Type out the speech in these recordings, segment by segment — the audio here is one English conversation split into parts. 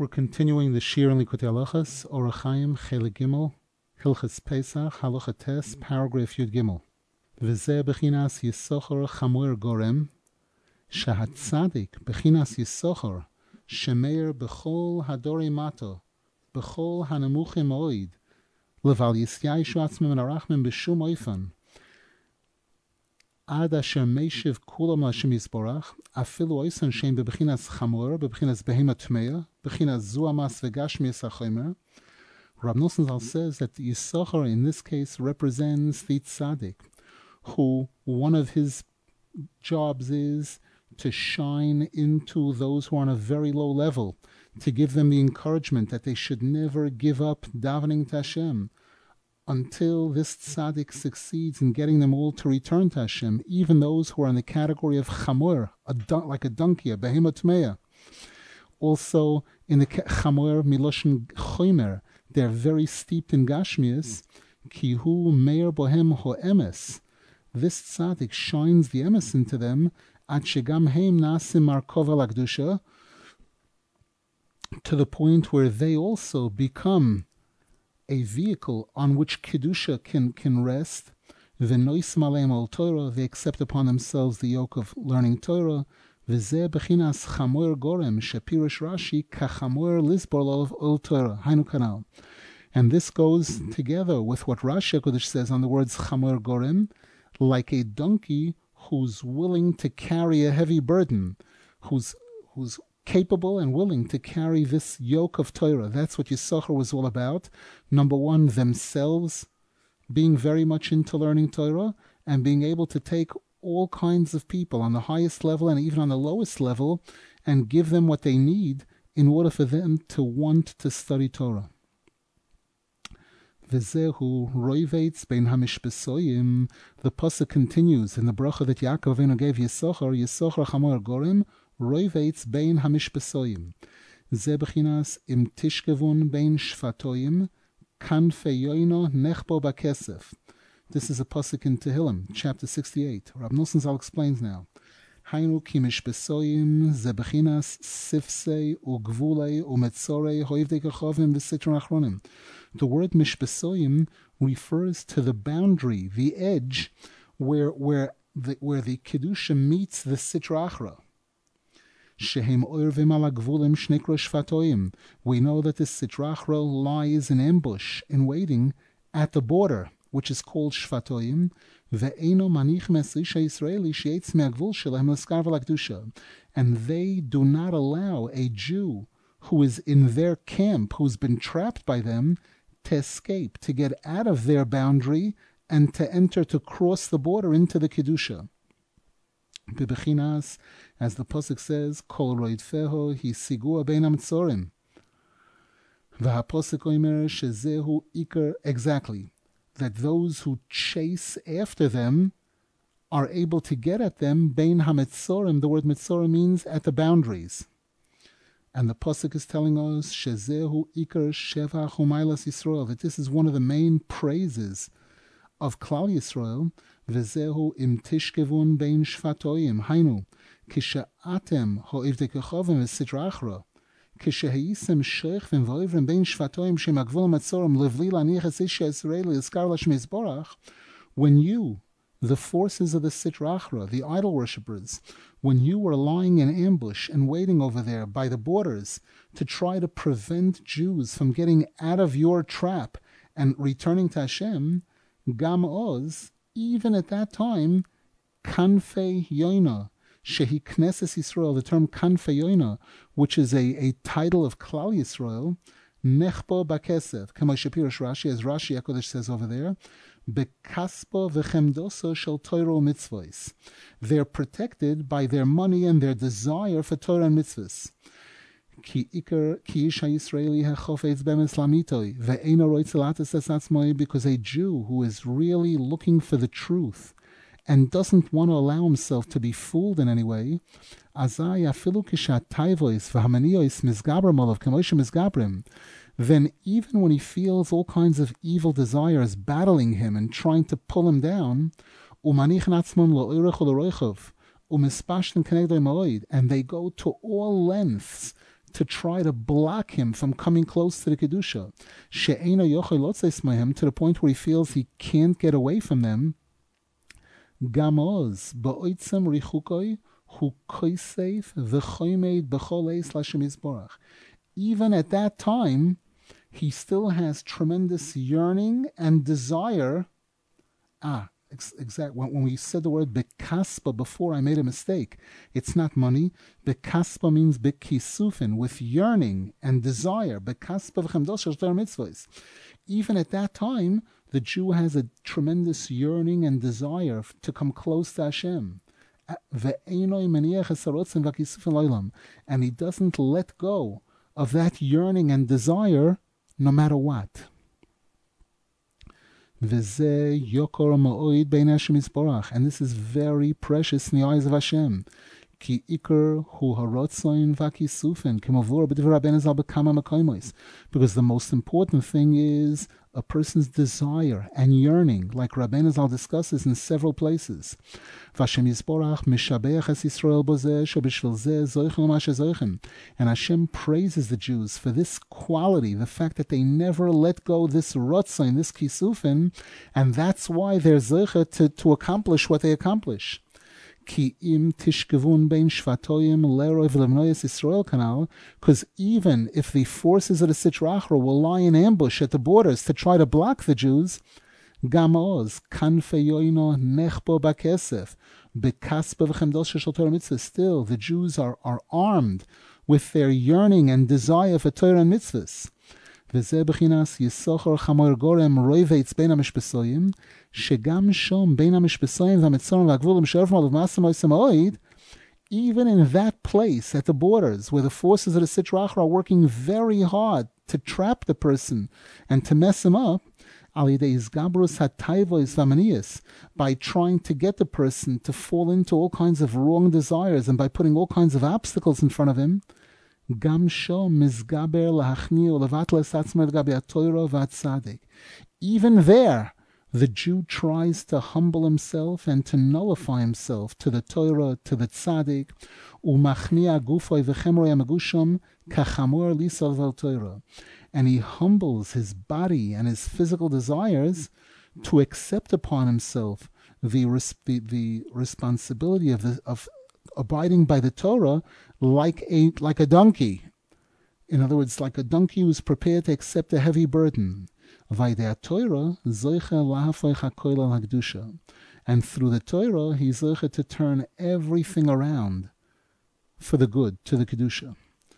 We're continuing the Shir in Likutei Halachos, Orach Chaim, Chelik Gimel, Hilchos Pesach, Halacha Tes, paragraph Yud Gimel. V'zeh bechinas Yisachar Chamuer Gorem, Shehatzadik bechinas Yisachar, Shemeir b'chol hadorei mato, b'chol hanemuchim oid, leval yisyaishu atzmim arachmim b'shum oifan, Ad asher meishiv kulam Hashem Yisborach, afilu oisan shem bebechinas chamor, bebechinas behema tmeya, bechinas zuamas v'gashmias hachomer. Rab Nosson Zal says that Yisachar in this case represents the tzaddik, who one of his jobs is to shine into those who are on a very low level, to give them the encouragement that they should never give up davening to Hashem, until this tzaddik succeeds in getting them all to return to Hashem, even those who are in the category of chamor, like a donkey, a behemoth tmeya. Also, in the chamor miloshen chomer, they're very steeped in gashmias, ki hu meir bohem ho'emes. This tzaddik shines the emes into them, at shegam heim nasim markova lakdusha, to the point where they also become a vehicle on which Kedusha can rest. V'nois maleim al Torah, they accept upon themselves the yoke of learning Torah. V'zeh bechinas chamoer gorem, shepirush Rashi, kachamoer lisbor ol Torah, hainu kanal. And this goes together with what Rashi HaKodesh says on the words chamoer gorem, like a donkey who's willing to carry a heavy burden, who's capable and willing to carry this yoke of Torah. That's what Yisachar was all about. Number one, themselves being very much into learning Torah and being able to take all kinds of people on the highest level and even on the lowest level and give them what they need in order for them to want to study Torah. V'zehu roivetz bein hamishbesoyim. The pasuk continues in the bracha that Yaakov Avinu gave Yisachar chamor gorem, roivetz bein hamishbesoyim. Ze bechinas im tishkevun bein shfatoyim, kanfe yoino nechbo bakesef. This is a pasuk in Tehillim, chapter 68. Rab Nosson Zal explains now. Hainu ki mishbesoyim ze bechinas sifsei ugvulei umetzorei hoivdei kachovim v'sitron achronim. The word mishbesoyim refers to the boundary, the edge, where the kedusha meets the sitra achra. Shehem oirvim ala gvulim shnekro shfatoyim. We know that the sitra achra lies in ambush, in waiting at the border, which is called shfatoyim. Ve'eno manich mesrisha Yisraeli sheitz me'agvul shelahem l'skar v'lakdusha. And they do not allow a Jew who is in their camp, who's been trapped by them, to escape, to get out of their boundary and to enter, to cross the border into the Kedusha. Bebechinas, as the pasuk says, Kol roidfeho hisigua bein hametzorim. V'hapasuk omer shezehu iker, exactly, that those who chase after them are able to get at them bein hametzorim. The word metzorim means at the boundaries. And the pasuk is telling us shezehu iker shevach umaylas Yisrael, that this is one of the main praises of Klal Yisrael. V'zehu im tishkevun bein shfatoyim, hainu kishe'atem ho'ivdei kachovim v'sitra achra, kishe'hayisem sheichvim v'oivrim bein shfatoyim shemagvul matzorim levli laniach es isha Yisraeli eskar l'Shem Yisborach. When you, the forces of the sitra achra, the idol worshippers, when you were lying in ambush and waiting over there by the borders to try to prevent Jews from getting out of your trap and returning to Hashem, Gam Oz, even at that time, Kanfei Yoina, Shehi Knesses Yisrael, the term Kanfei Yoina, which is a title of Klal Yisrael, Nechbo Bakesef, Kama Shapirish Rashi, as Rashi HaKodesh says over there, Bekaspo v'chemdoso shel Torah mitzvos. They're protected by their money and their desire for Torah and mitzvahs. Ki iker ki ish ha'Yisraeli ha'chofetz bemes lamitoi ve'eino roitz lates es atzmoi, because a Jew who is really looking for the truth and doesn't want to allow himself to be fooled in any way, azai afilu kishat taivois v'hamaniois mizgabrim olav k'moshe mizgabrim, then even when he feels all kinds of evil desires battling him and trying to pull him down, and they go to all lengths to try to block him from coming close to the Kedusha, she'eino yochel lotzeis mahem, to the point where he feels he can't get away from them, gam oz ba'otzem richukoi hu koiseif v'choimed b'chol eis l'Hashem Yisborach. Even at that time, he still has tremendous yearning and desire. Exact. When we said the word bekaspa before, I made a mistake. It's not money. Bekaspa means bekisufin, with yearning and desire. Bekaspa v'chemdosh shel mitzvos. Even at that time, the Jew has a tremendous yearning and desire to come close to Hashem. And he doesn't let go of that yearning and desire no matter what. And this is very precious in the eyes of Hashem. Because the most important thing is a person's desire and yearning, like Rabbeinu Zal discusses in several places. And Hashem praises the Jews for this quality, the fact that they never let go this rotzain, this kisufin, and that's why they're zeicha to accomplish what they accomplish. Because even if the forces of the Sitra Achra will lie in ambush at the borders to try to block the Jews, still the Jews are armed with their yearning and desire for Torah and mitzvahs. וזה בחינס יסוחר חמור גורם רויבץ בין המשפסויים, שגם שום בין המשפסויים והמצרים והגבולים שרפם עליו מעשה מויסה מאויד, even in that place at the borders where the forces of the Sitra Achra are working very hard to trap the person and to mess him up, by trying to get the person to fall into all kinds of wrong desires and by putting all kinds of obstacles in front of him, even there, the Jew tries to humble himself and to nullify himself to the Torah, to the Tzaddik, and he humbles his body and his physical desires to accept upon himself the responsibility of abiding by the Torah like a donkey. In other words, like a donkey who's prepared to accept a heavy burden. And through the Torah, he's zeicha to turn everything around for the good, to the Kedusha.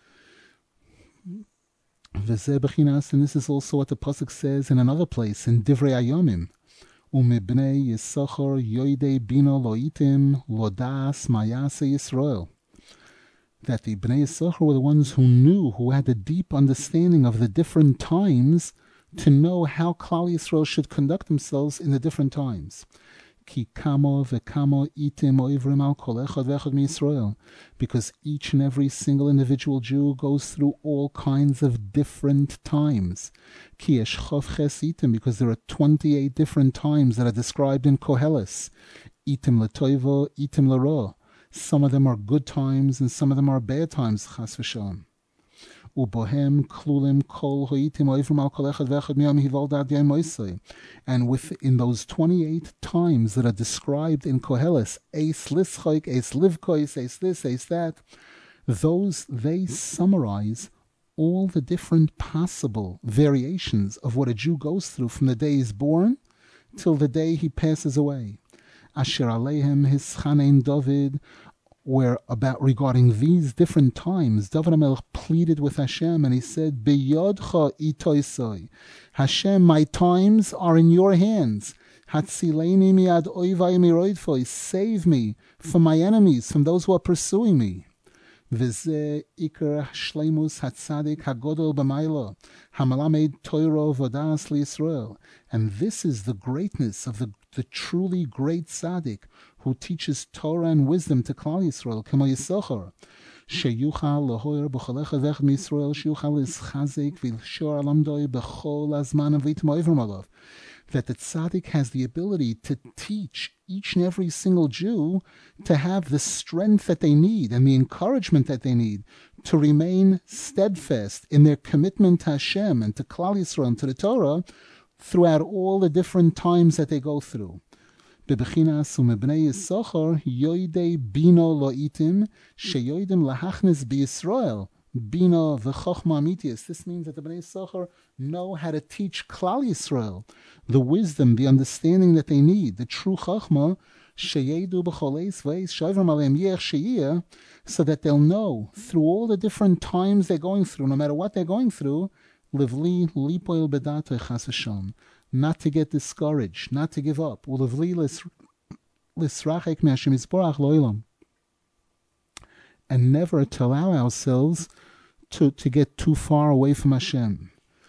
And this is also what the Pasuk says in another place, in Divrei Ayomim. Umibnei Yisachar yoidei bino loitim lodas mayase Yisrael. That the Bnei Yisachar were the ones who knew, who had a deep understanding of the different times to know how Klal Yisrael should conduct themselves in the different times. Ki kamo vekamo itim oivrim al kol echad vechad miYisrael. Because each and every single individual Jew goes through all kinds of different times. Ki yesh chof ches itim, because there are 28 different times that are described in Koheles. Itim letoivo, itim lero. Some of them are good times and some of them are bad times, chas v'shalom. Ubohem klulim kol hoitim oivrim al kol echad vechad miyam hivaldat yom moisei. And within those 28 times that are described in Koheles, eis lischoik, eis livkois, eis this, eis that, those, they summarize all the different possible variations of what a Jew goes through from the day he's born till the day he passes away. Asher Alehem Hischanein David, where about regarding these different times, David HaMelech pleaded with Hashem and he said, B'yodcha itoisoi, Hashem, my times are in your hands. Hatzileini miad oivai miroidfoi, save me from my enemies, from those who are pursuing me. V'zeh ikar shleimus hatzadik hagodol b'maylo, hamalamed toiro vodas liYisrael. And this is the greatness of the truly great tzaddik who teaches Torah and wisdom to Klal Yisrael, K'mo Yisachar, sheyuchal lahoyer b'chol echad v'echad miYisrael, sheyuchal lischazek v'lshor alamdoi b'chol azman v'litim oivrim alav. That the tzaddik has the ability to teach each and every single Jew to have the strength that they need and the encouragement that they need to remain steadfast in their commitment to Hashem and to Klal Yisrael and to the Torah throughout all the different times that they go through. Bebechinas umebnei Yisachar yoidei bino lo'itim sheyoidim lahachnis b'Yisrael bino v'chochma amitius. This means that the Bnei Yisachar know how to teach Klal Yisrael the wisdom, the understanding that they need, the true chochma sheyedu b'choleis v'eis shoivrim aleim yech sheyiyah, so that they'll know through all the different times they're going through, no matter what they're going through, livli lipoil bedato chas v'shalom, not to get discouraged, not to give up, ulivli lisrachek me'Hashem yisborach lo'ilam, and never to allow ourselves to get too far away from Hashem.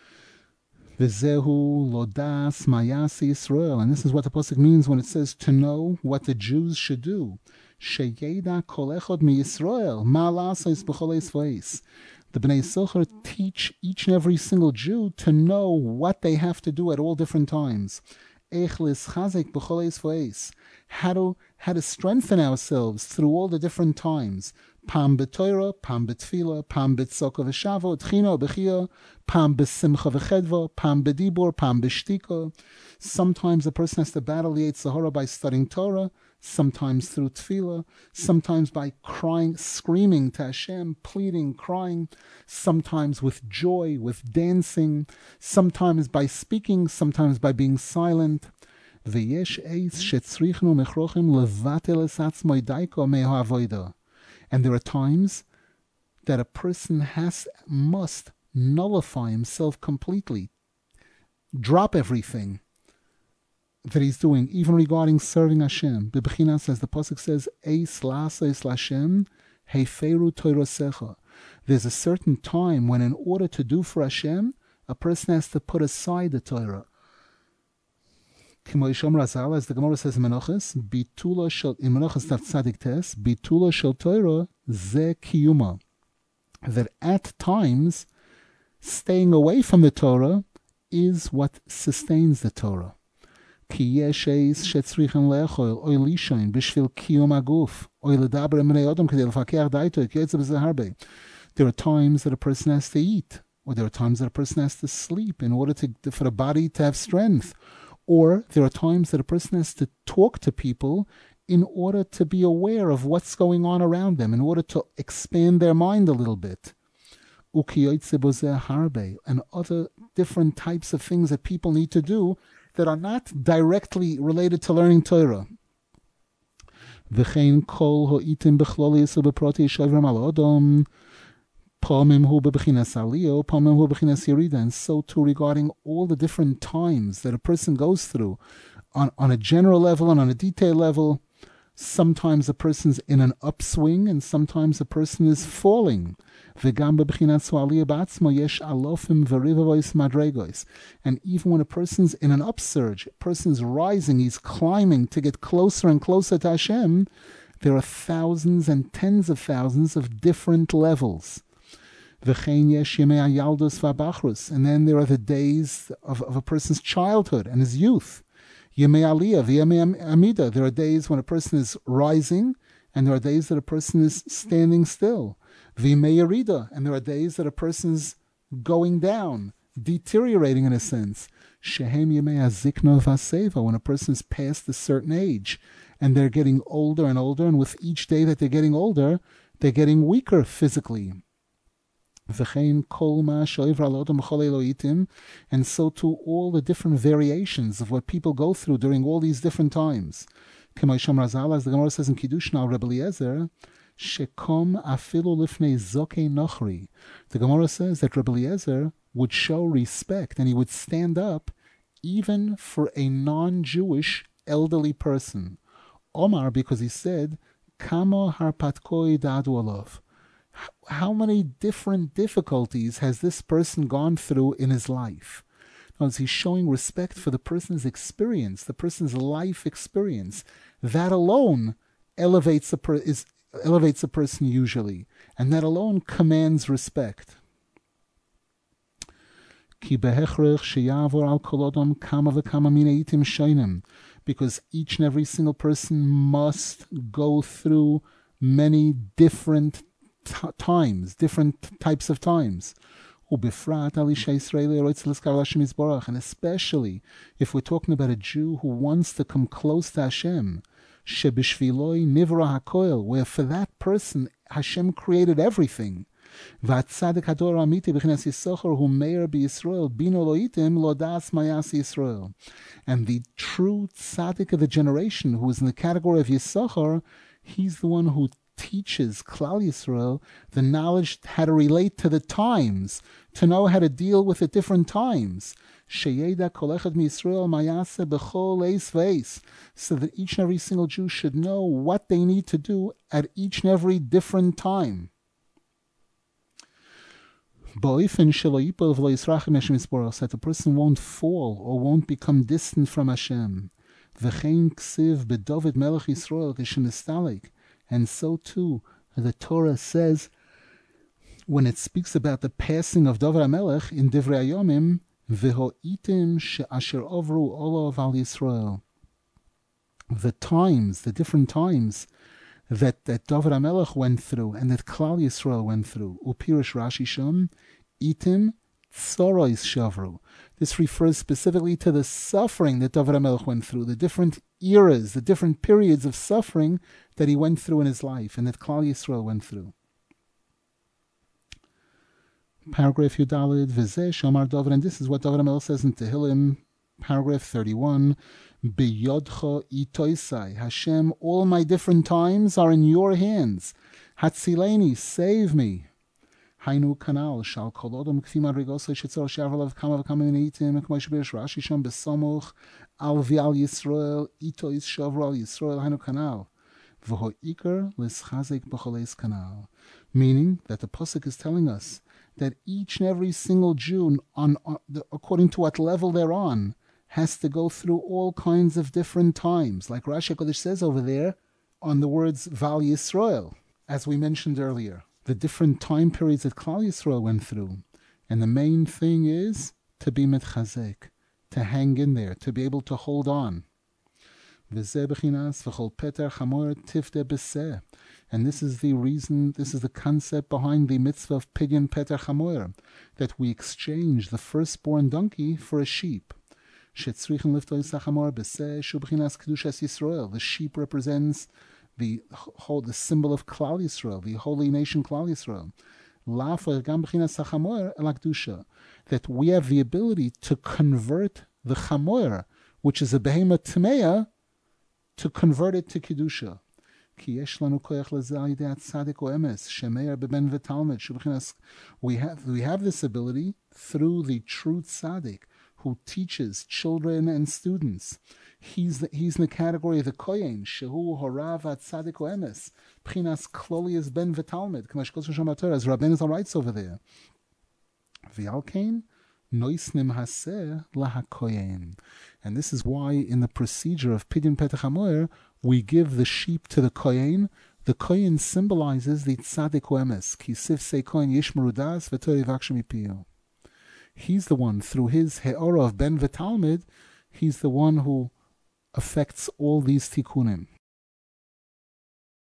V'zehu lodas mayas Yisrael, and this is what the pasuk means when it says to know what the Jews should do. Sheyeda kol echad mi Yisrael ma la'asais b'chol v'eis. The Bnei Yisachar teach each and every single Jew to know what they have to do at all different times. Ech lischazek b'chol v'eis. How to strengthen ourselves through all the different times. Pam b'Torah, pam b'tfila, pam b'tzaka v'shavo, tchina b'chia, pam b'simcha v'chedva, pam b'dibur, pam b'shtika. Sometimes a person has to battle the Yetzer Hara by studying Torah, sometimes through tefillah, sometimes by crying, screaming to Hashem, pleading, crying, sometimes with joy, with dancing, sometimes by speaking, sometimes by being silent. V'yesh eis shetzrichnu mechrochim levatel es atzmo daiko me'ha'avoda. And there are times that a person must nullify himself completely, drop everything that he's doing, even regarding serving Hashem. Bebechinas, as the pasuk says, Eis la'asos l'Hashem heiferu toirasecha. There's a certain time when, in order to do for Hashem, a person has to put aside the Torah. As the Gemara says in Menachos, bitula shel in Menachos Daf Tzadik Tes, bitula shel Torah ze kiyuma. That at times, staying away from the Torah is what sustains the Torah. Ki yesh eis shetzrichen le'echol oy lishain b'shvil kiyum aguf oy ledaber emnei odom kedei lefakeach daito k'yetze b'zeh harbe. There are times that a person has to eat, or there are times that a person has to sleep in order for the body to have strength. Or there are times that a person has to talk to people in order to be aware of what's going on around them, in order to expand their mind a little bit. And other different types of things that people need to do that are not directly related to learning Torah. And so too regarding all the different times that a person goes through on a general level and on a detailed level. Sometimes a person's in an upswing and sometimes a person is falling. And even when a person's in an upsurge, a person's rising, he's climbing to get closer and closer to Hashem, there are thousands and tens of thousands of different levels. And then there are the days of a person's childhood and his youth. There are days when a person is rising, and there are days that a person is standing still. And there are days that a person is going down, deteriorating in a sense. When a person is past a certain age, and they're getting older and older, and with each day that they're getting older, they're getting weaker physically. And so too all the different variations of what people go through during all these different times. As the Gemara says in Kiddushin al Rebbe Eliezer, the Gemara says that Rebbe Eliezer would show respect and he would stand up even for a non-Jewish elderly person. Omar, because he said, Kamo harpatkoi dadu olav. How many different difficulties has this person gone through in his life? As he's showing respect for the person's experience, the person's life experience. That alone elevates a person usually, and that alone commands respect. because each and every single person must go through many different times, different types of times. And especially if we're talking about a Jew who wants to come close to Hashem, where for that person Hashem created everything. And the true tzaddik of the generation, who is in the category of Yisachar, he's the one who teaches Klal Yisrael the knowledge how to relate to the times, to know how to deal with the different times. So that each and every single Jew should know what they need to do at each and every different time. So that the person won't fall or won't become distant from Hashem. And so too, the Torah says, when it speaks about the passing of David HaMelech in Divrei Hayomim, V'ho'itim she'asher ovru olav al Yisrael. The times, the different times that David HaMelech went through and that Klal Yisrael went through. Upirish Rashi Shom, itim tzorois shavru. This refers specifically to the suffering that David HaMelech went through, the different eras, the different periods of suffering that he went through in his life and that Klal Yisrael went through. Paragraph Yudalid, V'zeh Shomar David, and this is what David HaMelech says in Tehillim, paragraph 31, B'yodcha itoisai, Hashem, all my different times are in your hands. Hatzileni, save me. Hainu kanal, shal kol odom k'fi madrigosai shetzor she'avalav kama v'kama mineitim, k'mo shebirish Rashi Shom besomuch, al v'al Yisrael, itois shavro al Yisrael, hainu kanal. V'ho iker l'schazek b'choleis kanal. Meaning that the Pasuk is telling us that each and every single Jew, according to what level they're on, has to go through all kinds of different times. Like Rashi HaKodesh says over there on the words Val Yisrael, as we mentioned earlier. The different time periods that Klal Yisrael went through. And the main thing is to be mitchazek, to hang in there, to be able to hold on. And this is the reason, this is the concept behind the mitzvah of Pidyon Peter Chamoyer, that we exchange the firstborn donkey for a sheep. The sheep represents the symbol of Klal Yisrael, the holy nation Klal Yisrael. That we have the ability to convert the Chamoyer, which is a behemoth Tmeya, to convert it to Kedusha. We have this ability through the true tzaddik who teaches children and students. He's in the category of the kohen, shehu horav tzaddik oemes, pchinas klolius ben v'talmid, as Rabbeinu writes over there. V'alkein noisnim haseh lahakoyen. And this is why in the procedure of Pidyon Petach HaMoyer, we give the sheep to the kohen. The kohen symbolizes the tzaddik oemes, ki sifsei kohen yishmeru das v'torah yivakshu mipiyo. He's the one, through his he'ora of ben v'talmid, he's the one who affects all these tikkunim.